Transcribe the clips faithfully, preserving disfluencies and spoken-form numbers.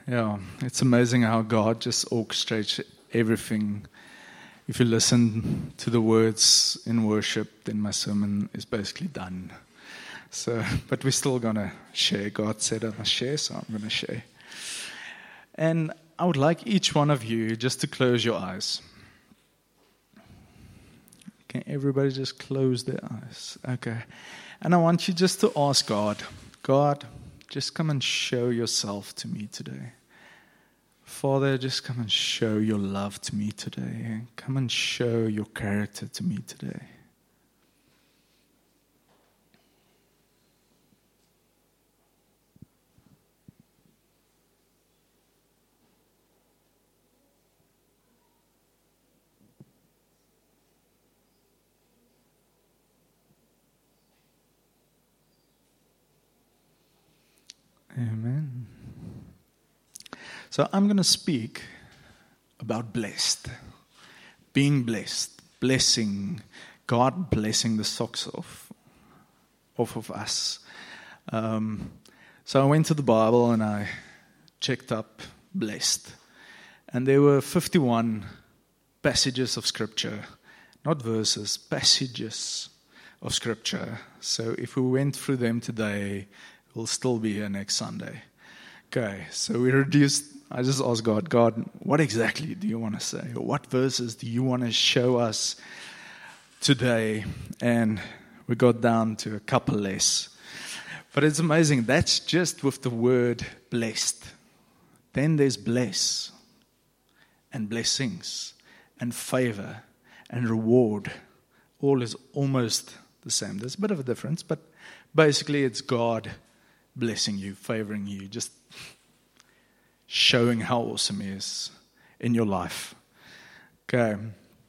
Yeah, it's amazing how God just orchestrates everything. If you listen to the words in worship, then my sermon is basically done. So, but we're still going to share. God said I must share, so I'm going to share. And I would like each one of you just to close your eyes. Can everybody just close their eyes? Okay. And I want you just to ask God, God, just come and show yourself to me today. Father, just come and show your love to me today. Come and show your character to me today. Amen. So I'm going to speak about blessed, being blessed, blessing, God blessing the socks off, off of us. Um, so I went to the Bible and I checked up blessed. And there were fifty-one passages of Scripture, not verses, passages of Scripture. So if we went through them today, we'll still be here next Sunday. Okay, so we reduced, I just asked God, God, what exactly do you want to say? Or what verses do you want to show us today? And we got down to a couple less. But it's amazing, that's just with the word blessed. Then there's bless, and blessings, and favor, and reward. All is almost the same. There's a bit of a difference, but basically it's God blessing you, favoring you, just showing how awesome He is in your life. Okay.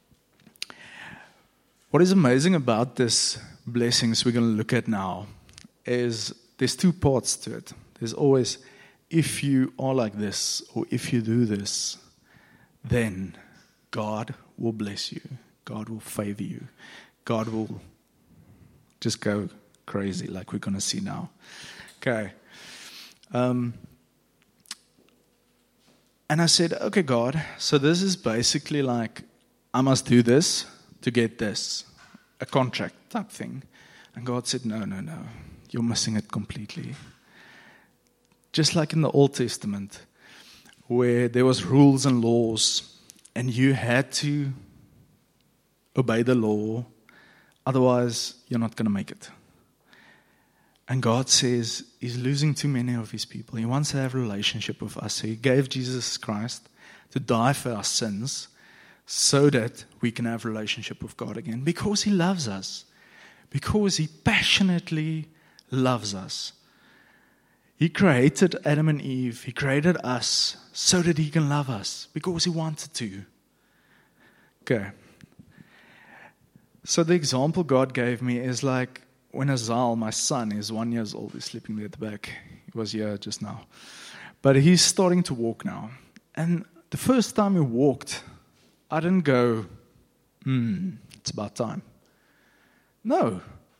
What is amazing about this blessings we're going to look at now is there's two parts to it. There's always, if you are like this, or if you do this, then God will bless you. God will favor you. God will just go crazy like we're going to see now. Okay. Um, and I said, okay, God, so this is basically like, I must do this to get this, a contract type thing. And God said, no, no, no, you're missing it completely. Just like in the Old Testament, where there was rules and laws, and you had to obey the law, otherwise you're not going to make it. And God says He's losing too many of His people. He wants to have a relationship with us. So He gave Jesus Christ to die for our sins so that we can have a relationship with God again. Because He loves us. Because He passionately loves us. He created Adam and Eve. He created us so that He can love us. Because He wanted to. Okay. So the example God gave me is like, when Azal, my son, is one years old, he's sleeping there at the back. He was here just now. But he's starting to walk now. And the first time he walked, I didn't go, hmm, it's about time. No.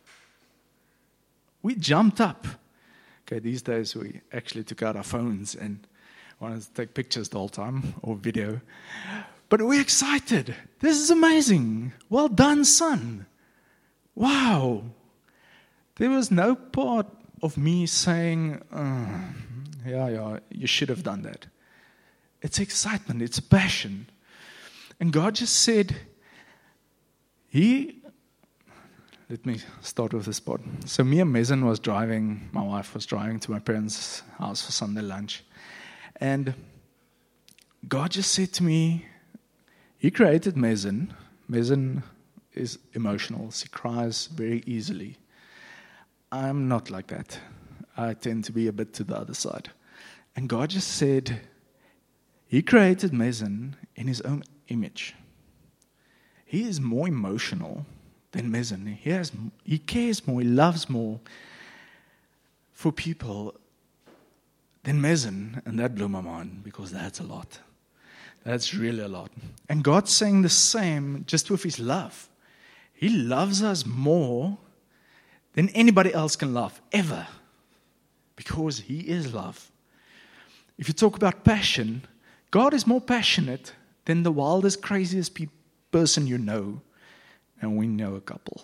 We jumped up. Okay, these days we actually took out our phones and wanted to take pictures the whole time, or video. But we're excited. This is amazing. Well done, son. Wow. There was no part of me saying, oh, yeah, yeah, you should have done that. It's excitement, it's passion. And God just said, He, let me start with this part. So me and Mezen was driving, my wife was driving to my parents' house for Sunday lunch. And God just said to me, He created Mezen. Mezen is emotional. She cries very easily. I'm not like that. I tend to be a bit to the other side. And God just said, He created Mezen in His own image. He is more emotional than Mezen. He has, he cares more, he loves more for people than Mezen. And that blew my mind, because that's a lot. That's really a lot. And God's saying the same just with His love. He loves us more than anybody else can love, ever. Because He is love. if you talk about passion, God is more passionate than the wildest, craziest pe- person you know. And we know a couple.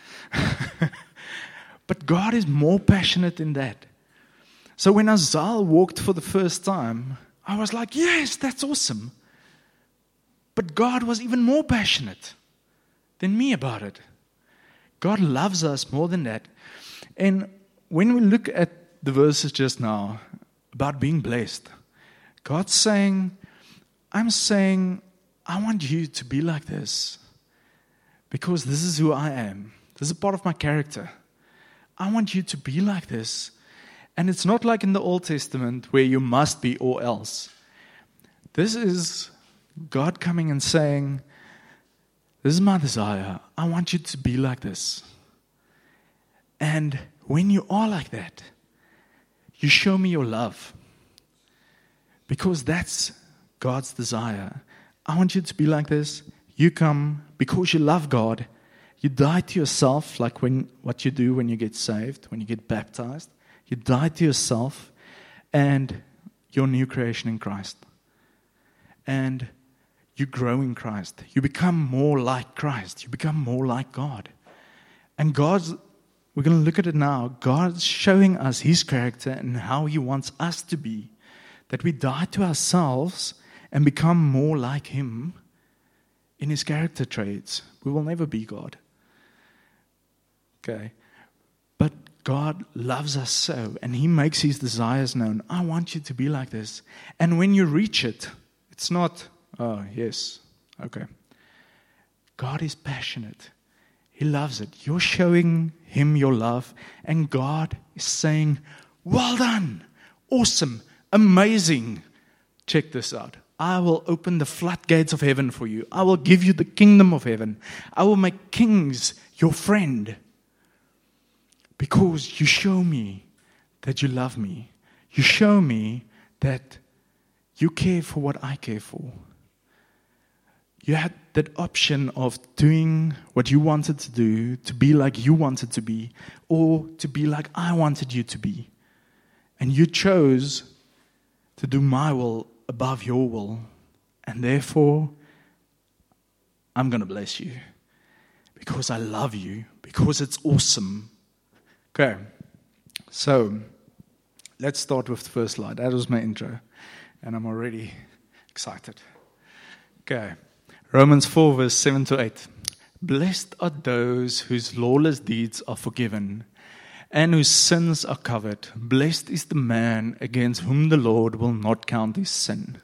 But God is more passionate than that. So when Azal walked for the first time, I was like, yes, that's awesome. But God was even more passionate than me about it. God loves us more than that. And when we look at the verses just now about being blessed, God's saying, I'm saying, I want you to be like this because this is who I am. This is a part of my character. I want you to be like this. And it's not like in the Old Testament where you must be or else. This is God coming and saying, this is my desire. I want you to be like this. And when you are like that, you show me your love. Because that's God's desire. I want you to be like this. You come because you love God. You die to yourself, like when what you do when you get saved, when you get baptized. You die to yourself and you're a new creation in Christ. And you grow in Christ. You become more like Christ. You become more like God. And God's, we're going to look at it now. God's showing us His character and how He wants us to be. That we die to ourselves and become more like Him in His character traits. We will never be God. Okay. But God loves us so, and He makes His desires known. I want you to be like this. And when you reach it, it's not, oh, yes, okay. God is passionate. He loves it. You're showing Him your love, and God is saying, well done, awesome, amazing. Check this out. I will open the floodgates of heaven for you. I will give you the kingdom of heaven. I will make kings your friend. Because you show me that you love me. You show me that you care for what I care for. You had that option of doing what you wanted to do, to be like you wanted to be, or to be like I wanted you to be. And you chose to do my will above your will. And therefore, I'm going to bless you. Because I love you. Because it's awesome. Okay, so let's start with the first slide. That was my intro, and I'm already excited. Okay, Romans four, verse seven to eight. Blessed are those whose lawless deeds are forgiven, and whose sins are covered. Blessed is the man against whom the Lord will not count his sin.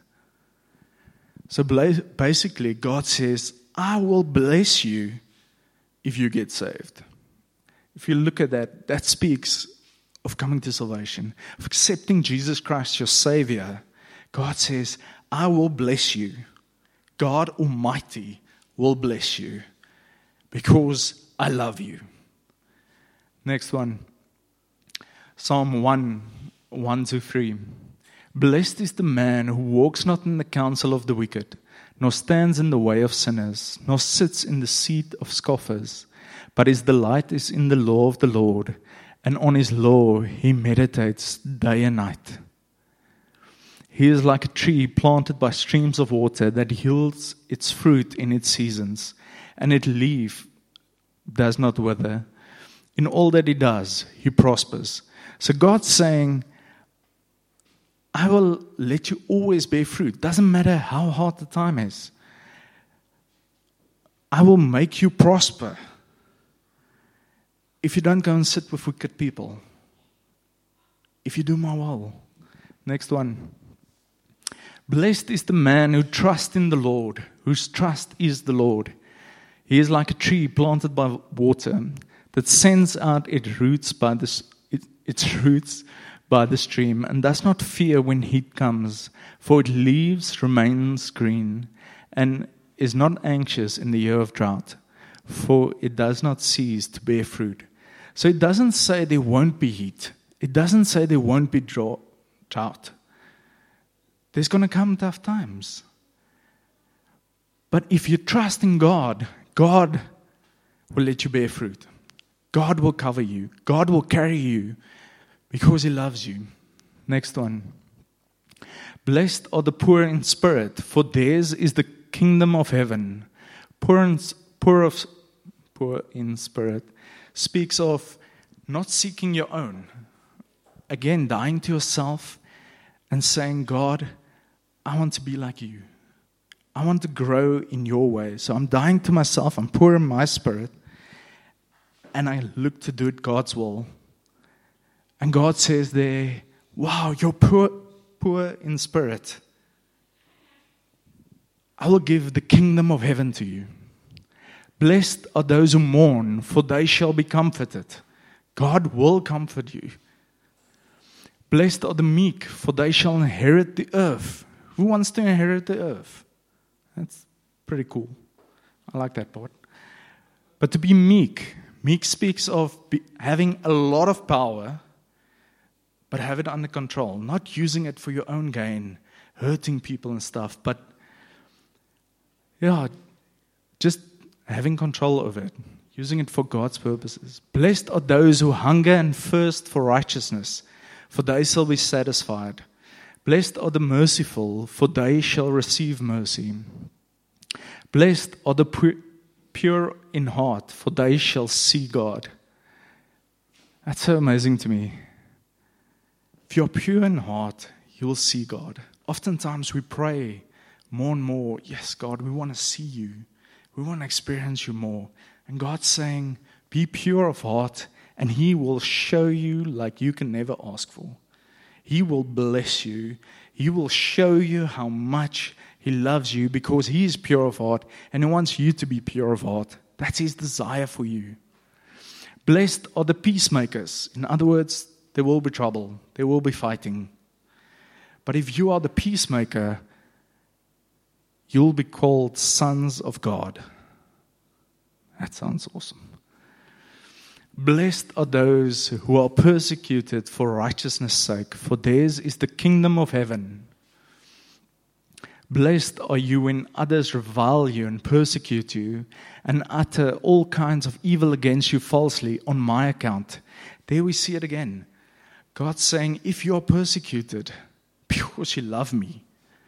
So basically, God says, I will bless you if you get saved. If you look at that, that speaks of coming to salvation, of accepting Jesus Christ, your Savior. God says, I will bless you. God Almighty will bless you because I love you. Next one. Psalm one, one to three. Blessed is the man who walks not in the counsel of the wicked, nor stands in the way of sinners, nor sits in the seat of scoffers. But his delight is in the law of the Lord, and on his law he meditates day and night. He is like a tree planted by streams of water that yields its fruit in its seasons, and its leaf does not wither. In all that he does, he prospers. So God's saying, I will let you always bear fruit. Doesn't matter how hard the time is. I will make you prosper. If you don't go and sit with wicked people. If you do my will. Next one. Blessed is the man who trusts in the Lord, whose trust is the Lord. He is like a tree planted by water that sends out its roots by the, its roots by the stream and does not fear when heat comes, for its leaves remains green and is not anxious in the year of drought, for it does not cease to bear fruit. So it doesn't say there won't be heat. It doesn't say there won't be drought. There's going to come tough times. But if you trust in God, God will let you bear fruit. God will cover you. God will carry you because He loves you. Next one. Blessed are the poor in spirit, for theirs is the kingdom of heaven. Poor in, poor of, poor in spirit speaks of not seeking your own. Again, dying to yourself and saying, God, I want to be like you. I want to grow in your way. So I'm dying to myself. I'm poor in my spirit. And I look to do it God's will. And God says there, wow, you're poor, poor in spirit. I will give the kingdom of heaven to you. Blessed are those who mourn, for they shall be comforted. God will comfort you. Blessed are the meek, for they shall inherit the earth. Who wants to inherit the earth? That's pretty cool. I like that part. But to be meek, meek speaks of be, having a lot of power, but have it under control. Not using it for your own gain, hurting people and stuff, but yeah, just having control over it, using it for God's purposes. Blessed are those who hunger and thirst for righteousness, for they shall be satisfied. Blessed are the merciful, for they shall receive mercy. Blessed are the pu- pure in heart, for they shall see God. That's so amazing to me. If you're pure in heart, you will see God. Oftentimes we pray more and more, yes, God, we want to see you. We want to experience you more. And God's saying, be pure of heart, and He will show you like you can never ask for. He will bless you. He will show you how much He loves you because He is pure of heart, and He wants you to be pure of heart. That's His desire for you. Blessed are the peacemakers. In other words, there will be trouble. There will be fighting. But if you are the peacemaker, you'll be called sons of God. That sounds awesome. Blessed are those who are persecuted for righteousness' sake, for theirs is the kingdom of heaven. Blessed are you when others revile you and persecute you and utter all kinds of evil against you falsely on my account. There we see it again. God's saying, if you are persecuted because you love me,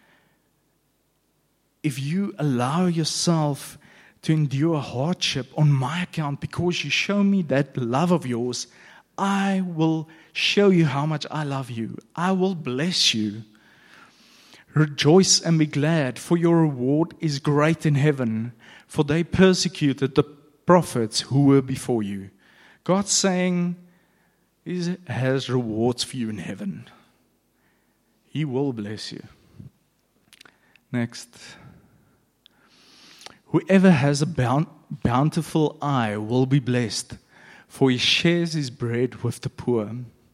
if you allow yourself to endure hardship on my account because you show me that love of yours, I will show you how much I love you. I will bless you. Rejoice and be glad, for your reward is great in heaven, for they persecuted the prophets who were before you. God's saying He has rewards for you in heaven. He will bless you. Next. Whoever has a bountiful eye will be blessed, for he shares his bread with the poor.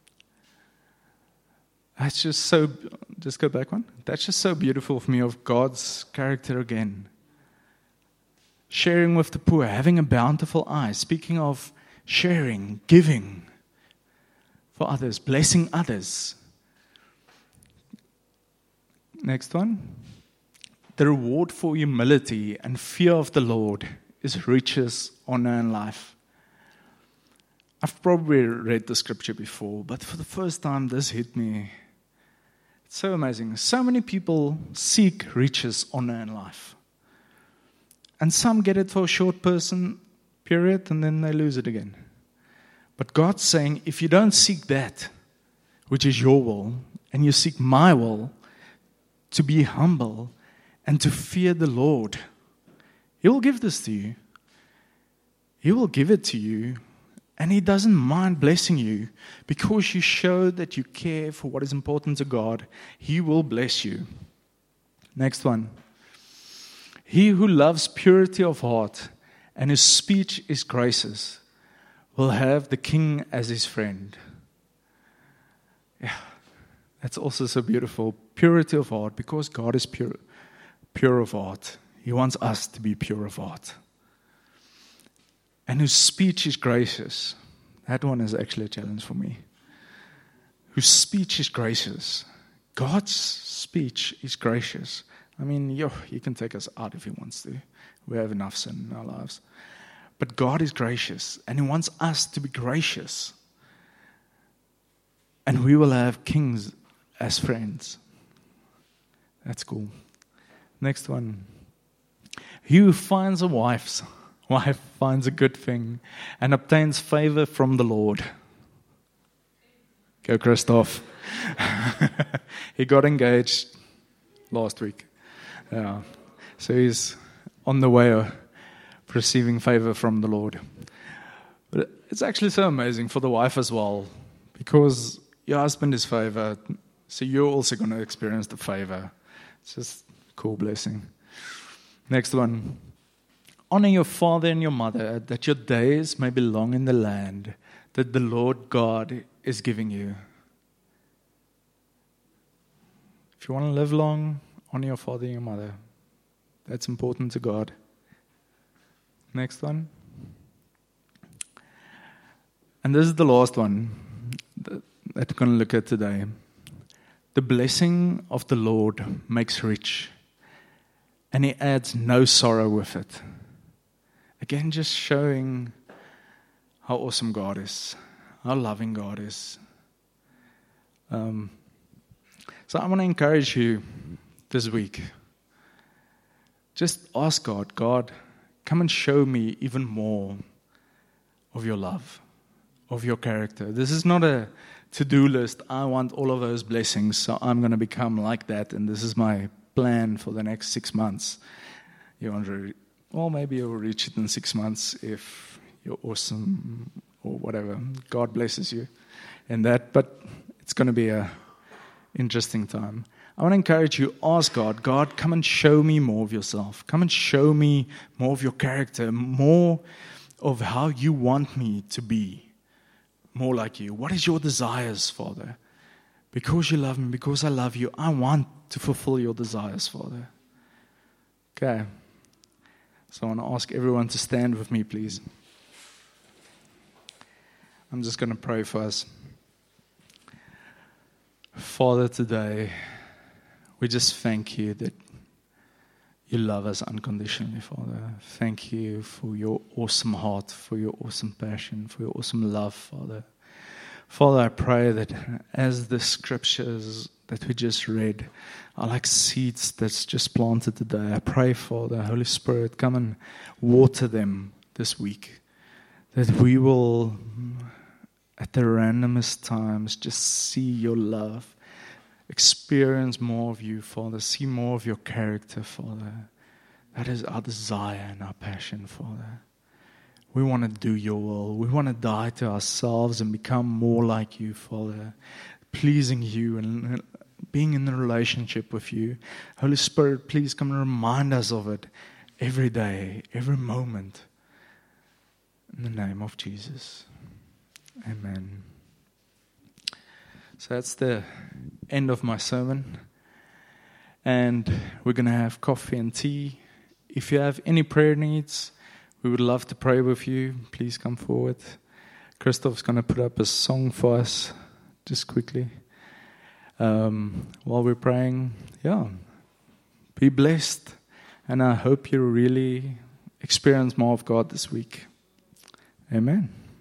That's just so, just go back one. That's just so beautiful for me of God's character again. Sharing with the poor, having a bountiful eye, speaking of sharing, giving for others, blessing others. Next one. The reward for humility and fear of the Lord is riches, honor, and life. I've probably read the scripture before, but for the first time, this hit me. It's so amazing. So many people seek riches, honor, and life. And some get it for a short person period, and then they lose it again. But God's saying, if you don't seek that, which is your will, and you seek my will, to be humble, and to fear the Lord, He will give this to you. He will give it to you. And He doesn't mind blessing you because you show that you care for what is important to God. He will bless you. Next one. He who loves purity of heart and his speech is gracious will have the king as his friend. Yeah, that's also so beautiful. Purity of heart, because God is pure. Pure of heart. He wants us to be pure of heart. And whose speech is gracious. That one is actually a challenge for me. Whose speech is gracious. God's speech is gracious. I mean, yo, He can take us out if He wants to. We have enough sin in our lives. But God is gracious, and He wants us to be gracious. And we will have kings as friends. That's cool. Next one. He who finds a wife's wife finds a good thing and obtains favor from the Lord. Go, Christoph. He got engaged last week. Yeah. So he's on the way of receiving favor from the Lord. But it's actually so amazing for the wife as well, because your husband is favor, so you're also going to experience the favor. It's just a cool blessing. Next one. Honor your father and your mother, that your days may be long in the land that the Lord God is giving you. If you want to live long, honor your father and your mother. That's important to God. Next one. And this is the last one that we're going to look at today. The blessing of the Lord makes rich, and He adds no sorrow with it. Again, just showing how awesome God is, how loving God is. Um, so I want to encourage you this week. Just ask God, God, come and show me even more of your love, of your character. This is not a to-do list. I want all of those blessings, so I'm going to become like that, and this is my plan for the next six months. You want to, well, maybe you'll reach it in six months if you're awesome or whatever. God blesses you in that, but it's going to be a interesting time. I want to encourage you, ask God, God, come and show me more of yourself. Come and show me more of your character, more of how you want me to be, more like you. What is your desires, Father? Because you love me, because I love you, I want to fulfill your desires, Father. Okay. So I want to ask everyone to stand with me, please. I'm just going to pray for us. Father, today, we just thank you that you love us unconditionally, Father. Thank you for your awesome heart, for your awesome passion, for your awesome love, Father. Father, I pray that as the scriptures that we just read are like seeds that's just planted today, I pray, Father, Holy Spirit, come and water them this week. That we will, at the randomest times, just see your love. Experience more of you, Father. See more of your character, Father. That is our desire and our passion, Father. We want to do your will. We want to die to ourselves and become more like you, Father. Pleasing you and being in a relationship with you. Holy Spirit, please come and remind us of it every day, every moment. In the name of Jesus. Amen. So that's the end of my sermon. And we're going to have coffee and tea. If you have any prayer needs, we would love to pray with you. Please come forward. Christoph's going to put up a song for us just quickly. Um, while we're praying, yeah, be blessed. And I hope you really experience more of God this week. Amen.